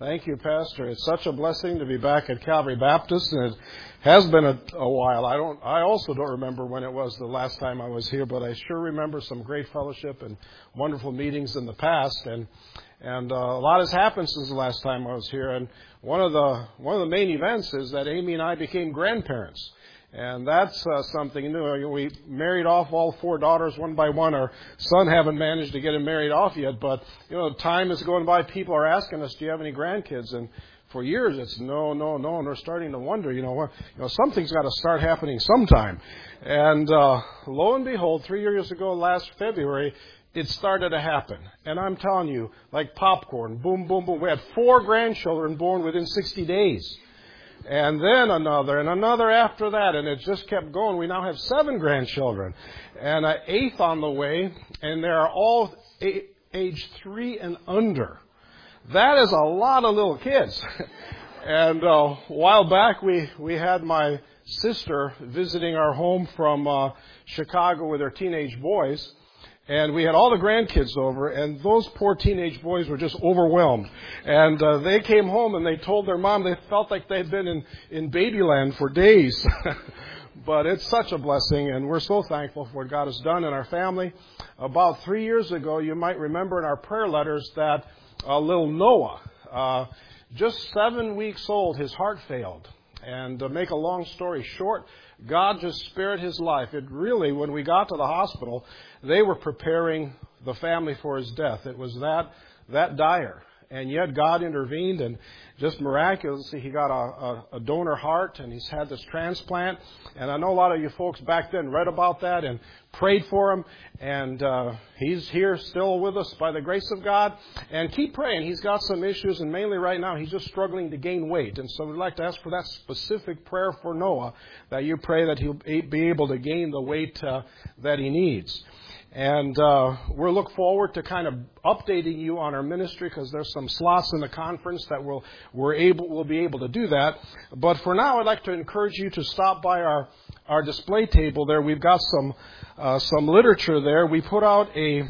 Thank you, Pastor. It's such a blessing to be back at Calvary Baptist, and it has been a while. I also don't remember when it was the last time I was here, but I sure remember some great fellowship and wonderful meetings in the past, and a lot has happened since the last time I was here. And one of the main events is that Amy and I became grandparents. And that's something new. We married off all 4 daughters one by one. Our son haven't managed to get him married off yet, but time is going by. People are asking us, "Do you have any grandkids?" And for years it's no. And we're starting to wonder, something's got to start happening sometime. And lo and behold, 3 years ago, last February, it started to happen. And I'm telling you, like popcorn, boom, boom, boom. We had 4 grandchildren born within 60 days. And then another, and another after that, and it just kept going. We now have 7 grandchildren, and an 8th on the way, and they are all age 3 and under. That is a lot of little kids. And a while back, we had my sister visiting our home from Chicago with her teenage boys. And we had all the grandkids over, and those poor teenage boys were just overwhelmed. And they came home and they told their mom they felt like they'd been in babyland for days. But it's such a blessing, and we're so thankful for what God has done in our family. About 3 years ago, you might remember in our prayer letters that little Noah, just 7 weeks old, his heart failed. And to make a long story short, God just spared his life. It really, when we got to the hospital, they were preparing the family for his death. It was that dire. And yet God intervened, and just miraculously, he got a donor heart, and he's had this transplant. And I know a lot of you folks back then read about that and prayed for him. And he's here still with us by the grace of God. And keep praying. He's got some issues, and mainly right now he's just struggling to gain weight. And so we'd like to ask for that specific prayer for Noah, that you pray that he'll be able to gain the weight that he needs. And we'll look forward to kind of updating you on our ministry, because there's some slots in the conference that we'll be able to do that. But for now, I'd like to encourage you to stop by our display table there. We've got some literature there. We put out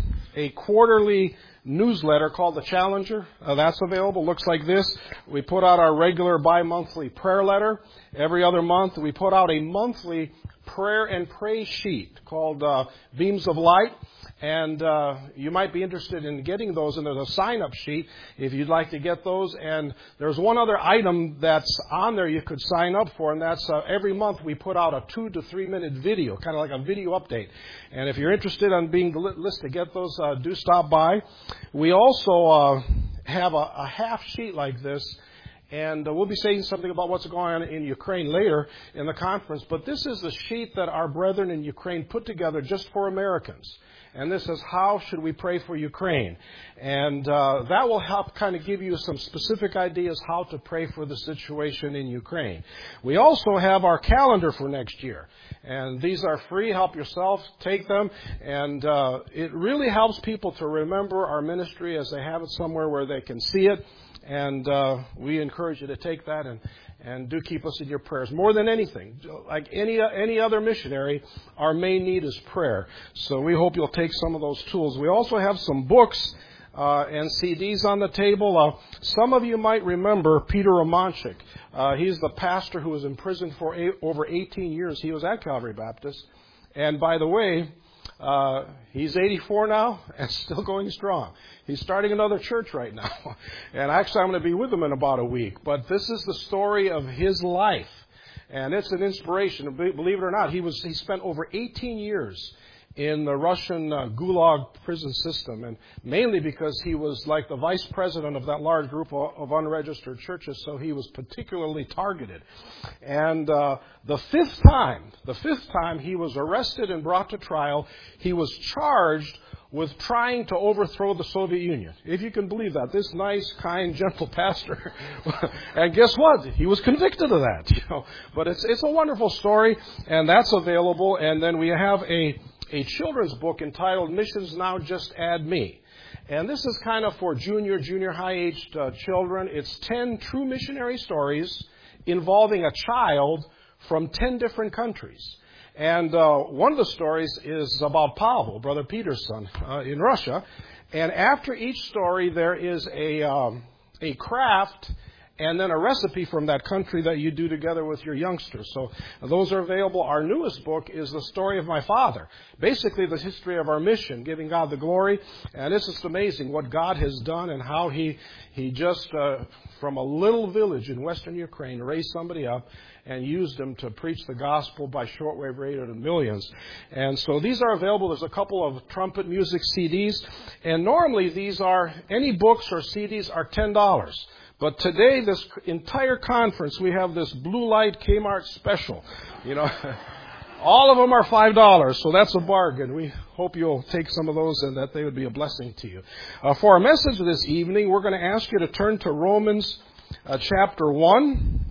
a quarterly newsletter called The Challenger. That's available. Looks like this. We put out our regular bi-monthly prayer letter. Every other month, we put out a monthly prayer and praise sheet called Beams of Light. And you might be interested in getting those, and there's a sign-up sheet if you'd like to get those. And there's one other item that's on there you could sign up for, and that's every month we put out a 2 to 3 minute video, kind of like a video update. And if you're interested in being the list to get those, do stop by. We also have a half sheet like this. And we'll be saying something about what's going on in Ukraine later in the conference. But this is the sheet that our brethren in Ukraine put together just for Americans. And this is how should we pray for Ukraine. And that will help kind of give you some specific ideas how to pray for the situation in Ukraine. We also have our calendar for next year. And these are free. Help yourself. Take them. And it really helps people to remember our ministry as they have it somewhere where they can see it. And we encourage you to take that and do keep us in your prayers. More than anything, like any other missionary, our main need is prayer. So we hope you'll take some of those tools. We also have some books and CDs on the table. Some of you might remember Peter Romanchik. He's the pastor who was in prison for over 18 years. He was at Calvary Baptist. And by the way, he's 84 now and still going strong. He's starting another church right now. And actually, I'm going to be with him in about a week. But this is the story of his life. And it's an inspiration. Believe it or not, he spent over 18 years in the Russian Gulag prison system, and mainly because he was like the vice president of that large group of unregistered churches, so he was particularly targeted. And the fifth time he was arrested and brought to trial, he was charged with trying to overthrow the Soviet Union. If you can believe that. This nice, kind, gentle pastor. And guess what? He was convicted of that. But it's a wonderful story, and that's available. And then we have a children's book entitled Missions Now Just Add Me. And this is kind of for junior high-aged children. It's 10 true missionary stories involving a child from 10 different countries. And one of the stories is about Pavel, Brother Peter's son, in Russia. And after each story, there is a a craft and then a recipe from that country that you do together with your youngsters. So those are available. Our newest book is The Story of My Father. Basically the history of our mission, giving God the glory. And it's just amazing what God has done and how He just, from a little village in western Ukraine, raised somebody up and used them to preach the gospel by shortwave radio to millions. And so these are available. There's a couple of trumpet music CDs. And normally any books or CDs are $10. But today, this entire conference, we have this blue light Kmart special. All of them are $5, so that's a bargain. We hope you'll take some of those and that they would be a blessing to you. For our message this evening, we're going to ask you to turn to Romans chapter 1.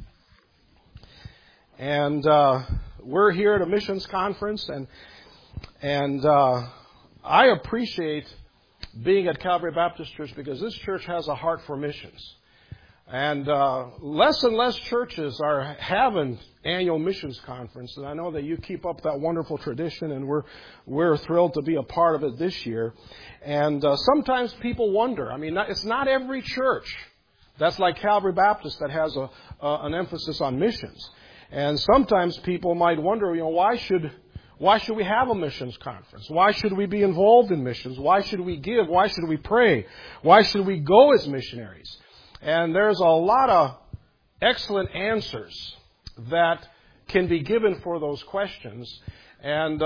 And we're here at a missions conference, and I appreciate being at Calvary Baptist Church because this church has a heart for missions. And less and less churches are having annual missions conference, and I know that you keep up that wonderful tradition, and we're thrilled to be a part of it this year. And sometimes people wonder. I mean, it's not every church that's like Calvary Baptist that has an emphasis on missions. And sometimes people might wonder, why should we have a missions conference? Why should we be involved in missions? Why should we give? Why should we pray? Why should we go as missionaries? And there's a lot of excellent answers that can be given for those questions. And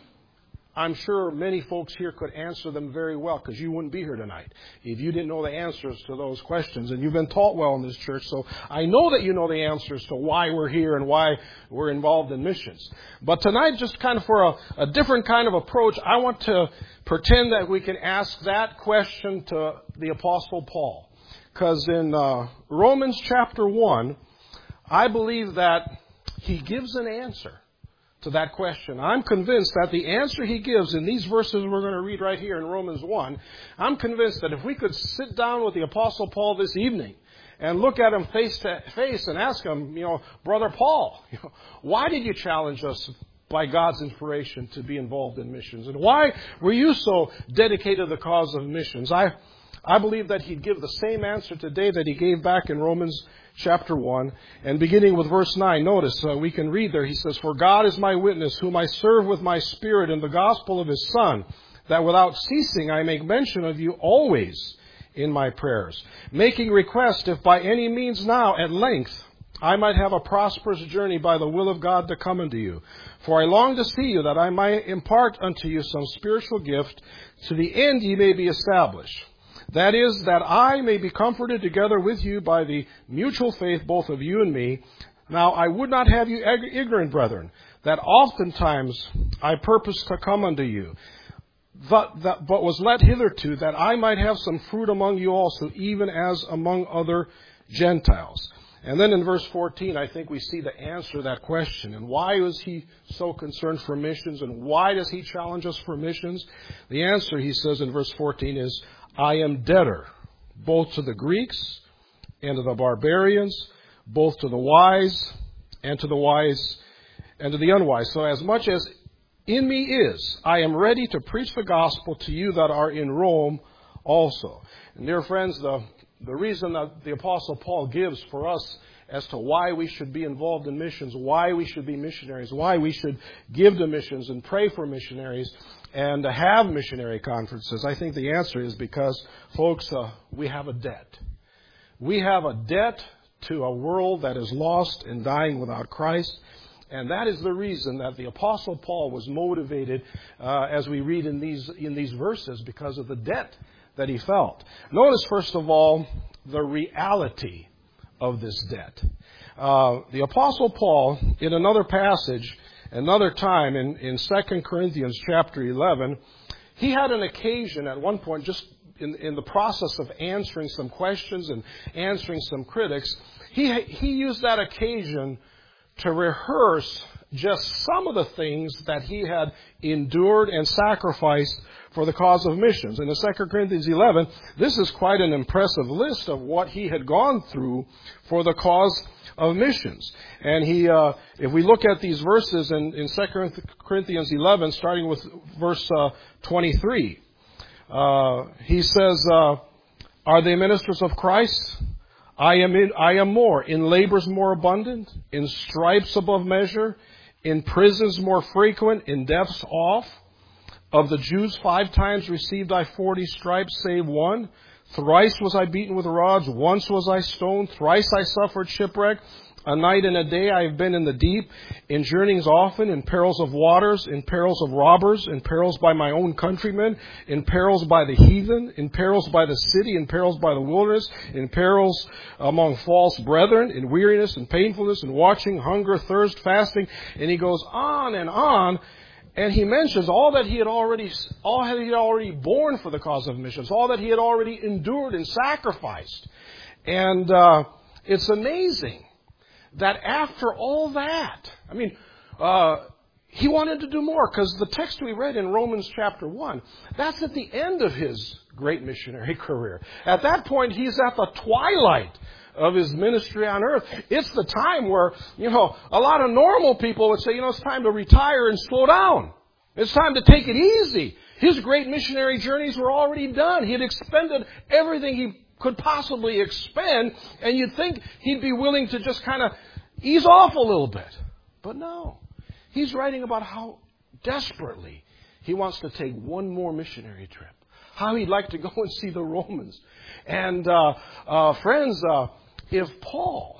I'm sure many folks here could answer them very well because you wouldn't be here tonight if you didn't know the answers to those questions. And you've been taught well in this church, so I know that you know the answers to why we're here and why we're involved in missions. But tonight, just kind of for a different kind of approach, I want to pretend that we can ask that question to the Apostle Paul. Because in Romans chapter 1, I believe that he gives an answer to that question. I'm convinced that the answer he gives in these verses we're going to read right here in Romans 1, I'm convinced that if we could sit down with the Apostle Paul this evening and look at him face to face and ask him, Brother Paul, why did you challenge us by God's inspiration to be involved in missions? And why were you so dedicated to the cause of missions? I believe that he'd give the same answer today that he gave back in Romans chapter 1. And beginning with verse 9, notice we can read there. He says, "For God is my witness, whom I serve with my spirit in the gospel of his Son, that without ceasing I make mention of you always in my prayers, making request if by any means now at length I might have a prosperous journey by the will of God to come unto you. For I long to see you, that I might impart unto you some spiritual gift, to the end ye may be established. That is, that I may be comforted together with you by the mutual faith both of you and me. Now I would not have you ignorant, brethren, that oftentimes I purposed to come unto you, but was let hitherto, that I might have some fruit among you also, even as among other Gentiles." And then in verse 14, I think we see the answer to that question. And why is he so concerned for missions? And why does he challenge us for missions? The answer, he says in verse 14, is, "I am debtor, both to the Greeks and to the barbarians, both to the wise and to the unwise. So as much as in me is, I am ready to preach the gospel to you that are in Rome also." And dear friends, the reason that the Apostle Paul gives for us as to why we should be involved in missions, why we should be missionaries, why we should give to missions and pray for missionaries and have missionary conferences, I think the answer is because, folks, we have a debt. We have a debt to a world that is lost and dying without Christ. And that is the reason that the Apostle Paul was motivated, as we read in these verses, because of the debt that he felt. Notice, first of all, the reality of this debt. The Apostle Paul, in another passage, another time in 2 Corinthians chapter 11, he had an occasion at one point, just in the process of answering some questions and answering some critics, he used that occasion to rehearse just some of the things that he had endured and sacrificed for the cause of missions. And in 2 Corinthians 11, this is quite an impressive list of what he had gone through for the cause of missions. And if we look at these verses in 2 Corinthians 11, starting with verse 23, he says, Are they ministers of Christ? I am more. In labors more abundant, in stripes above measure, in prisons more frequent, in deaths oft. Of the Jews 5 times received I 40 stripes, save one. Thrice was I beaten with rods, once was I stoned, thrice I suffered shipwreck. A night and a day I have been in the deep, in journeyings often, in perils of waters, in perils of robbers, in perils by my own countrymen, in perils by the heathen, in perils by the city, in perils by the wilderness, in perils among false brethren, in weariness and painfulness, in watching, hunger, thirst, fasting. And he goes on, and he mentions all that he had already borne for the cause of missions, all that he had already endured and sacrificed. And it's amazing that after all that, he wanted to do more, because the text we read in Romans chapter 1, that's at the end of his great missionary career. At that point, he's at the twilight of his ministry on earth. It's the time where, a lot of normal people would say, it's time to retire and slow down. It's time to take it easy. His great missionary journeys were already done. He had expended everything he could possibly expend, and you'd think he'd be willing to just kind of ease off a little bit. But no. He's writing about how desperately he wants to take one more missionary trip. How he'd like to go and see the Romans. And friends, if Paul,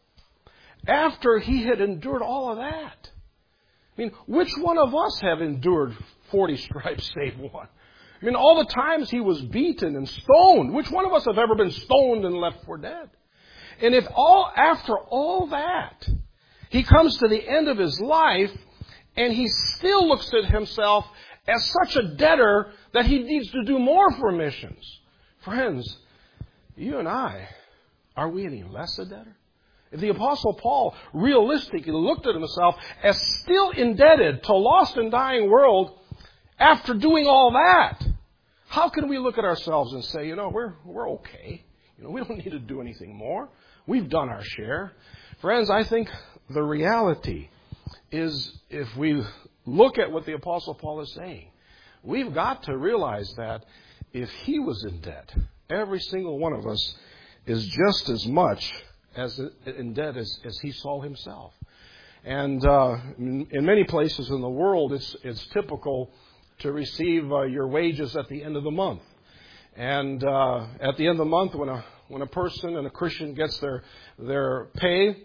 after he had endured all of that, which one of us have endured 40 stripes save one? All the times he was beaten and stoned. Which one of us have ever been stoned and left for dead? And if after all that, he comes to the end of his life and he still looks at himself as such a debtor that he needs to do more for missions. Friends, you and I, are we any less a debtor? If the Apostle Paul realistically looked at himself as still indebted to a lost and dying world after doing all that, how can we look at ourselves and say, we're okay. We don't need to do anything more. We've done our share. Friends, I think the reality is, if we look at what the Apostle Paul is saying, we've got to realize that if he was in debt, every single one of us is just as much as in debt as he saw himself. And in many places in the world, it's typical to receive your wages at the end of the month. And at the end of the month, when a person and a Christian gets their pay,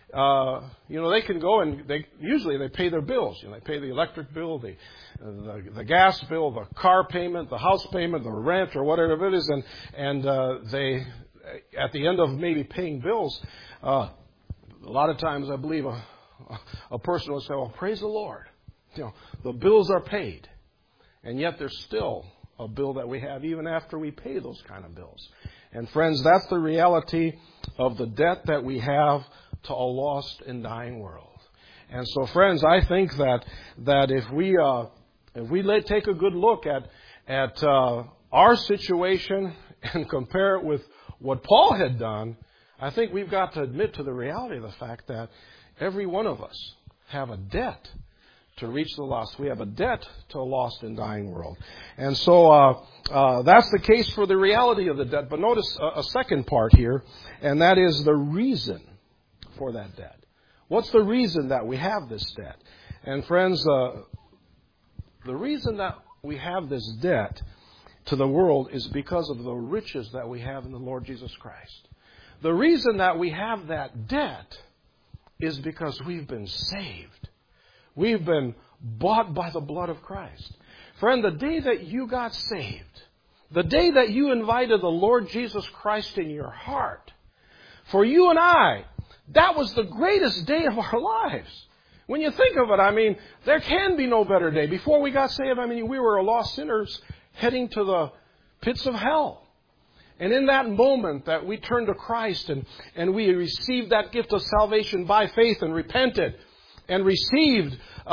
they can go and usually they pay their bills. They pay the electric bill, the gas bill, the car payment, the house payment, the rent, or whatever it is, and they, at the end of maybe paying bills, a lot of times I believe a person will say, "Well, praise the Lord, the bills are paid," and yet there's still a bill that we have even after we pay those kind of bills. And friends, that's the reality of the debt that we have to a lost and dying world. And so, friends, I think that if we take a good look at our situation and compare it with what Paul had done, I think we've got to admit to the reality of the fact that every one of us have a debt to reach the lost. We have a debt to a lost and dying world. And so that's the case for the reality of the debt. But notice a second part here, and that is the reason for that debt. What's the reason that we have this debt? And friends, the reason that we have this debt to the world is because of the riches that we have in the Lord Jesus Christ. The reason that we have that debt is because we've been saved. We've been bought by the blood of Christ. Friend, the day that you got saved, the day that you invited the Lord Jesus Christ in your heart, for you and I, that was the greatest day of our lives. When you think of it, there can be no better day. Before we got saved, we were lost sinners heading to the pits of hell. And in that moment that we turned to Christ and we received that gift of salvation by faith and repented and received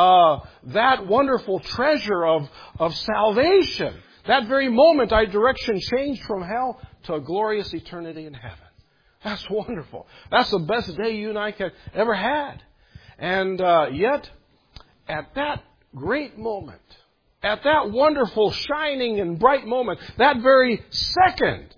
that wonderful treasure of salvation, that very moment our direction changed from hell to a glorious eternity in heaven. That's wonderful. That's the best day you and I could ever had. And yet, at that great moment, at that wonderful, shining and bright moment, that very second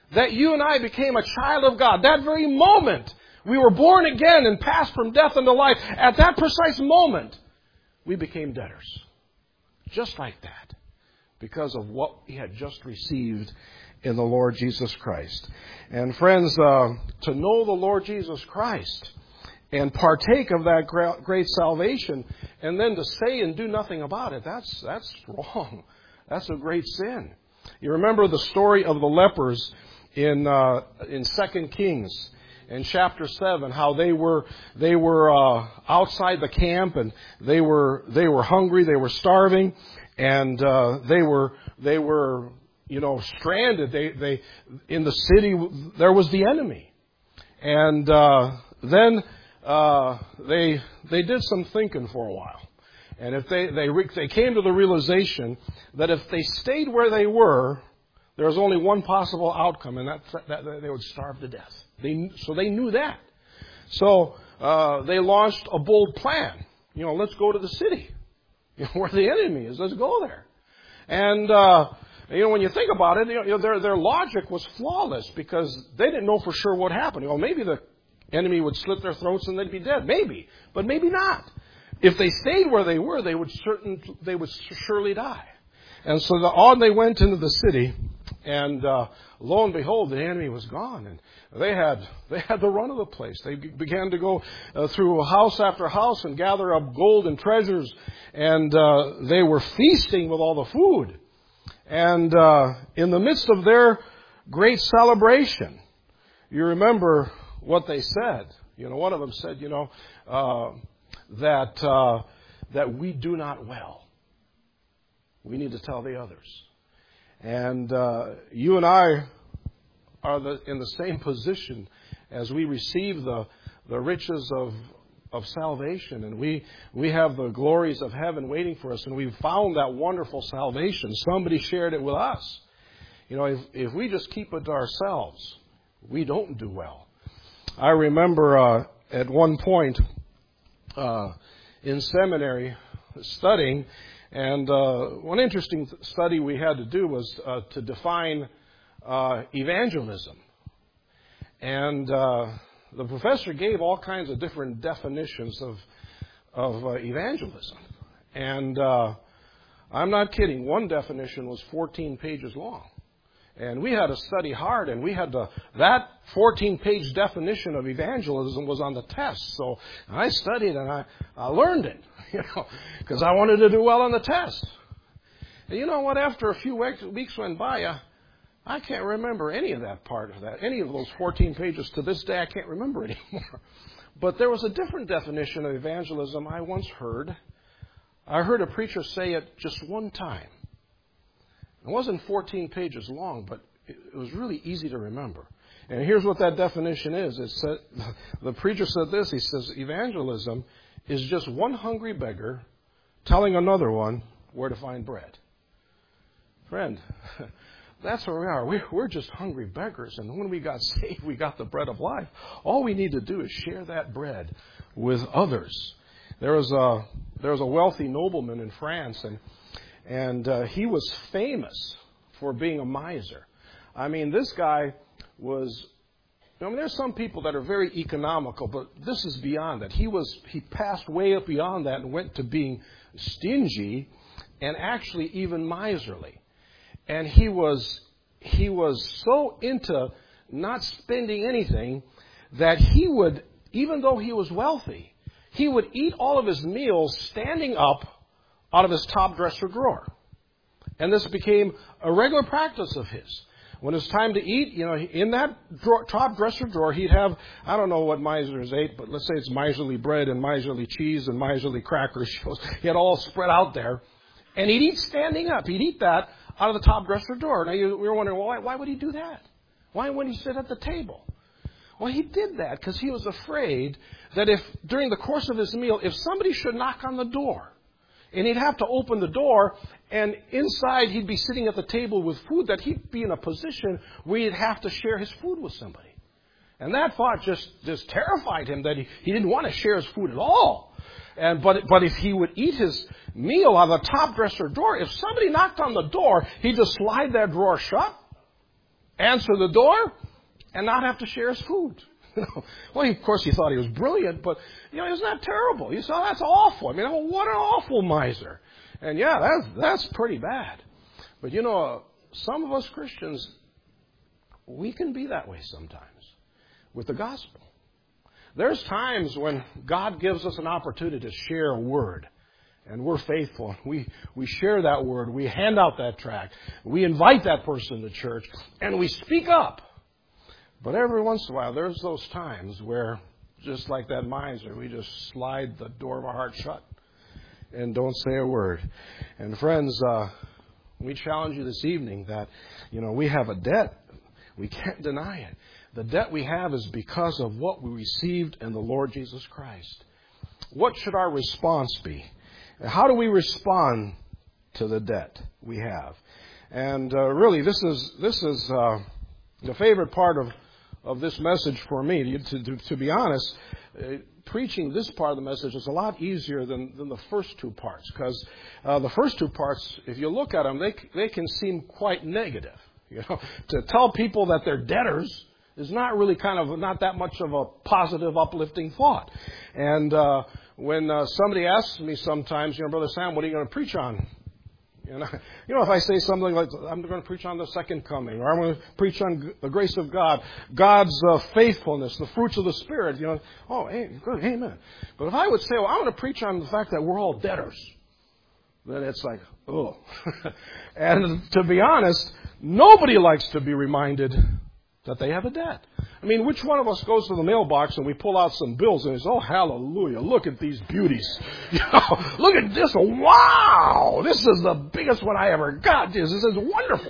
that you and I became a child of God, that very moment we were born again and passed from death into life, at that precise moment, we became debtors. Just like that. Because of what we had just received in the Lord Jesus Christ. And friends, to know the Lord Jesus Christ and partake of that great salvation and then to say and do nothing about it, that's wrong. That's a great sin. You remember the story of the lepers in 2 Kings in chapter 7, how they were outside the camp and they were hungry, they were starving, and they were stranded. They in the city there was the enemy, and then they did some thinking for a while, and if they came to the realization that if they stayed where they were, there was only one possible outcome, and that they would starve to death. So they knew that. So they launched a bold plan. Let's go to the city where the enemy is. Let's go there. And when you think about it, their logic was flawless because they didn't know for sure what happened. Maybe the enemy would slit their throats and they'd be dead. Maybe, but maybe not. If they stayed where they were, they would surely die. And so on they went into the city, and lo and behold, the enemy was gone, and they had the run of the place. They began to go through house after house and gather up gold and treasures, and they were feasting with all the food. And in the midst of their great celebration, you remember what they said. One of them said, that we do not well. We need to tell the others. And you and I are in the same position as we receive the riches of salvation, and we have the glories of heaven waiting for us, and we've found that wonderful salvation. Somebody shared it with us. If we just keep it to ourselves, we don't do well. I remember at one point in seminary studying, and one interesting study we had to do was to define evangelism. And the professor gave all kinds of different definitions of evangelism. And I'm not kidding. One definition was 14 pages long. And we had to study hard, and that 14-page definition of evangelism was on the test. So I studied and I learned it, because I wanted to do well on the test. And you know what? After a few weeks went by, I can't remember any of that part of that. Any of those 14 pages to this day, I can't remember anymore. But there was a different definition of evangelism I once heard. I heard a preacher say it just one time. It wasn't 14 pages long, but it was really easy to remember. And here's what that definition is. The preacher said this. He says, evangelism is just one hungry beggar telling another one where to find bread. Friend, that's where we are. We're just hungry beggars. And when we got saved, we got the bread of life. All we need to do is share that bread with others. There was a wealthy nobleman in France, and he was famous for being a miser. I mean, this guy was... there's some people that are very economical, but this is beyond that. He passed way up beyond that and went to being stingy and actually even miserly. And he was so into not spending anything that he would, even though he was wealthy, he would eat all of his meals standing up out of his top dresser drawer. And this became a regular practice of his. When it's time to eat, in that top dresser drawer, he'd have, I don't know what misers ate, but let's say it's miserly bread and miserly cheese and miserly crackers. He had all spread out there. And he'd eat standing up. He'd eat that out of the top dresser drawer. Now, we were wondering, well, why would he do that? Why wouldn't he sit at the table? Well, he did that because he was afraid that if, during the course of his meal, if somebody should knock on the door, and he'd have to open the door, and inside he'd be sitting at the table with food, that he'd be in a position where he'd have to share his food with somebody. And that thought just terrified him, that he didn't want to share his food at all. But if he would eat his meal out of the top dresser drawer, if somebody knocked on the door, he'd just slide that drawer shut, answer the door and not have to share his food. Well, of course, he thought he was brilliant, but, isn't that terrible? You saw that's awful. I mean, what an awful miser. And yeah, that's pretty bad. But, some of us Christians, we can be that way sometimes with the gospel. There's times when God gives us an opportunity to share a word, and we're faithful. We share that word. We hand out that tract. We invite that person to church, and we speak up. But every once in a while, there's those times where, just like that miser, we just slide the door of our heart shut and don't say a word. And friends, we challenge you this evening that, we have a debt. We can't deny it. The debt we have is because of what we received in the Lord Jesus Christ. What should our response be? How do we respond to the debt we have? And really, this is the favorite part of this message for me. To be honest, preaching this part of the message is a lot easier than the first two parts, because the first two parts, if you look at them, they can seem quite negative. To tell people that they're debtors is not really not that much of a positive, uplifting thought. And when somebody asks me sometimes, Brother Sam, what are you going to preach on? If I say something like, I'm going to preach on the second coming, or I'm going to preach on the grace of God, God's faithfulness, the fruits of the Spirit, oh, hey, good, amen. But if I would say, well, I'm going to preach on the fact that we're all debtors, then it's like, oh. And to be honest, nobody likes to be reminded that they have a debt. I mean, which one of us goes to the mailbox and we pull out some bills and says, oh, hallelujah, look at these beauties. Look at this. Wow, this is the biggest one I ever got. This is wonderful.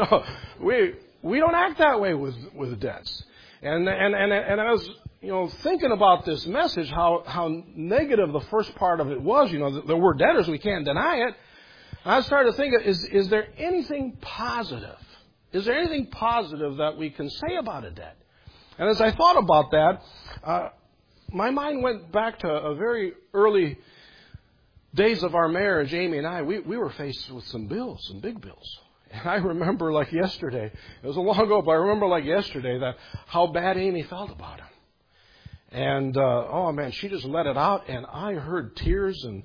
We don't act that way with debts. And I was, thinking about this message, how negative the first part of it was, that we're debtors, we can't deny it. I started thinking, is there anything positive? Is there anything positive that we can say about a debt? And as I thought about that, my mind went back to a very early days of our marriage. Amy and I, we were faced with some bills, some big bills. And I remember like yesterday, it was a long ago, but I remember like yesterday that how bad Amy felt about him. And, oh man, she just let it out, and I heard tears, and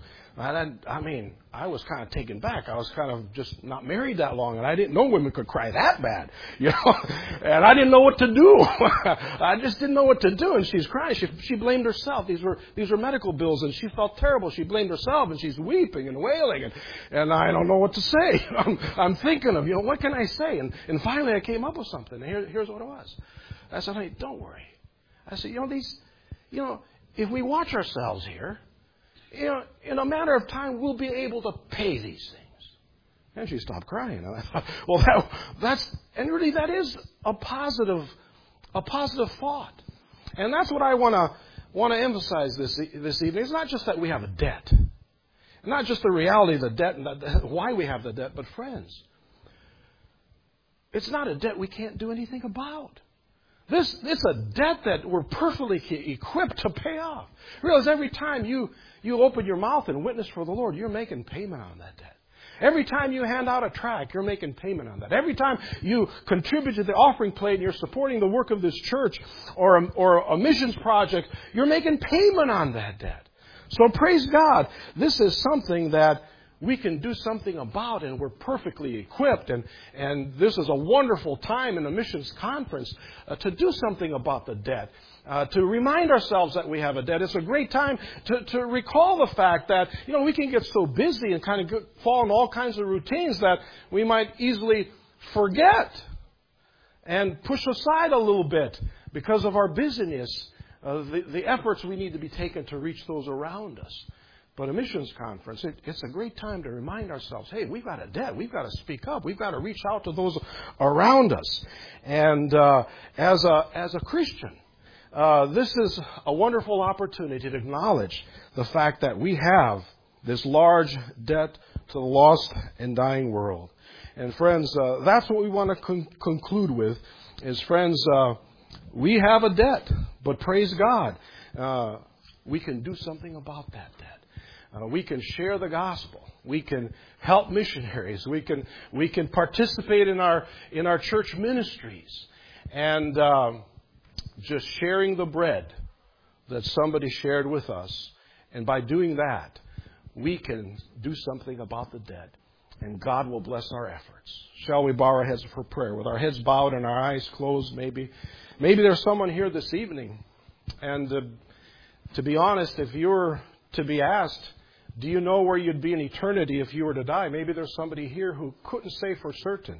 I was kind of taken back. I was kind of just not married that long, and I didn't know women could cry that bad, and I didn't know what to do. I just didn't know what to do, and she's crying. She blamed herself. These were medical bills, and she felt terrible. She blamed herself, and she's weeping and wailing, and I don't know what to say. I'm thinking of, what can I say? And finally I came up with something. Here's what it was. I said, hey, don't worry. I said, if we watch ourselves here, in a matter of time, we'll be able to pay these things. And she stopped crying. And I thought, well, that is a positive thought. And that's what I want to emphasize this evening. It's not just that we have a debt, not just the reality of the debt and why we have the debt, but friends, it's not a debt we can't do anything about. It's a debt that we're perfectly equipped to pay off. Realize every time you open your mouth and witness for the Lord, you're making payment on that debt. Every time you hand out a tract, you're making payment on that. Every time you contribute to the offering plate and you're supporting the work of this church or a missions project, you're making payment on that debt. So praise God. This is something that we can do something about, and we're perfectly equipped. And this is a wonderful time in a missions conference to do something about the debt, to remind ourselves that we have a debt. It's a great time to recall the fact that, we can get so busy and kind of fall in all kinds of routines that we might easily forget and push aside a little bit because of our busyness, the efforts we need to be taken to reach those around us. But a missions conference, it's a great time to remind ourselves, hey, we've got a debt. We've got to speak up. We've got to reach out to those around us. And as a Christian, this is a wonderful opportunity to acknowledge the fact that we have this large debt to the lost and dying world. And friends, that's what we want to conclude with is, friends, we have a debt, but praise God, we can do something about that debt. We can share the gospel. We can help missionaries. We can participate in our church ministries, and just sharing the bread that somebody shared with us. And by doing that, we can do something about the dead, and God will bless our efforts. Shall we bow our heads for prayer? With our heads bowed and our eyes closed, maybe there's someone here this evening, and to be honest, if you were to be asked, do you know where you'd be in eternity if you were to die? Maybe there's somebody here who couldn't say for certain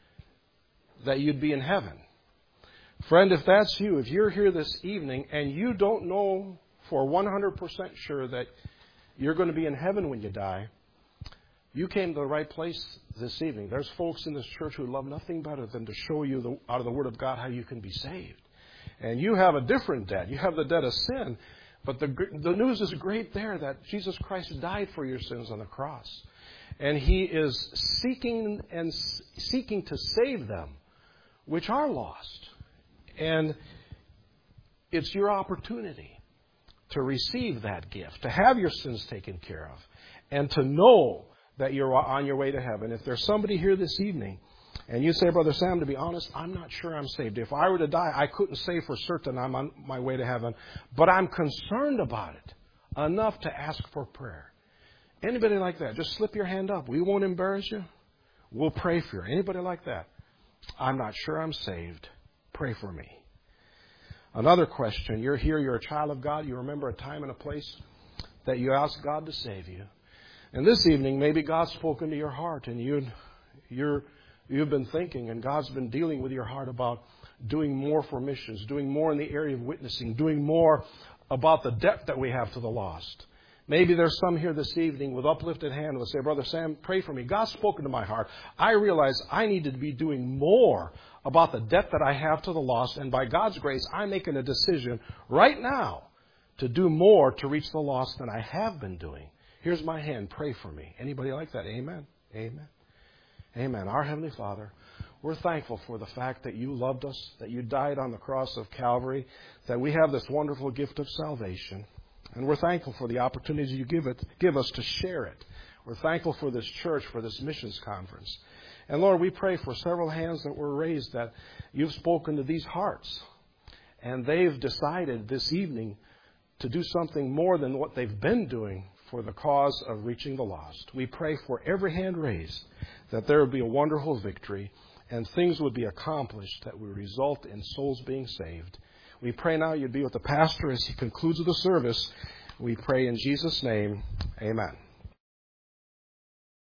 that you'd be in heaven. Friend, if that's you, if you're here this evening and you don't know for 100% sure that you're going to be in heaven when you die, you came to the right place this evening. There's folks in this church who love nothing better than to show you out of the Word of God how you can be saved. And you have a different debt. You have the debt of sin. But the news is great there that Jesus Christ died for your sins on the cross. And He is seeking to save them which are lost. And it's your opportunity to receive that gift, to have your sins taken care of, and to know that you're on your way to heaven. If there's somebody here this evening, and you say, Brother Sam, to be honest, I'm not sure I'm saved. If I were to die, I couldn't say for certain I'm on my way to heaven, but I'm concerned about it enough to ask for prayer. Anybody like that? Just slip your hand up. We won't embarrass you. We'll pray for you. Anybody like that? I'm not sure I'm saved. Pray for me. Another question. You're here. You're a child of God. You remember a time and a place that you asked God to save you. And this evening, maybe God's spoken to your heart, and you've been thinking, and God's been dealing with your heart about doing more for missions, doing more in the area of witnessing, doing more about the debt that we have to the lost. Maybe there's some here this evening with uplifted hand who will say, Brother Sam, pray for me. God's spoken to my heart. I realize I need to be doing more about the debt that I have to the lost. And by God's grace, I'm making a decision right now to do more to reach the lost than I have been doing. Here's my hand. Pray for me. Anybody like that? Amen. Amen. Amen. Our Heavenly Father, we're thankful for the fact that you loved us, that you died on the cross of Calvary, that we have this wonderful gift of salvation. And we're thankful for the opportunity you give us to share it. We're thankful for this church, for this missions conference. And Lord, we pray for several hands that were raised that you've spoken to these hearts. And they've decided this evening to do something more than what they've been doing for the cause of reaching the lost. We pray for every hand raised that there would be a wonderful victory and things would be accomplished that would result in souls being saved. We pray now you'd be with the pastor as he concludes the service. We pray in Jesus' name, amen.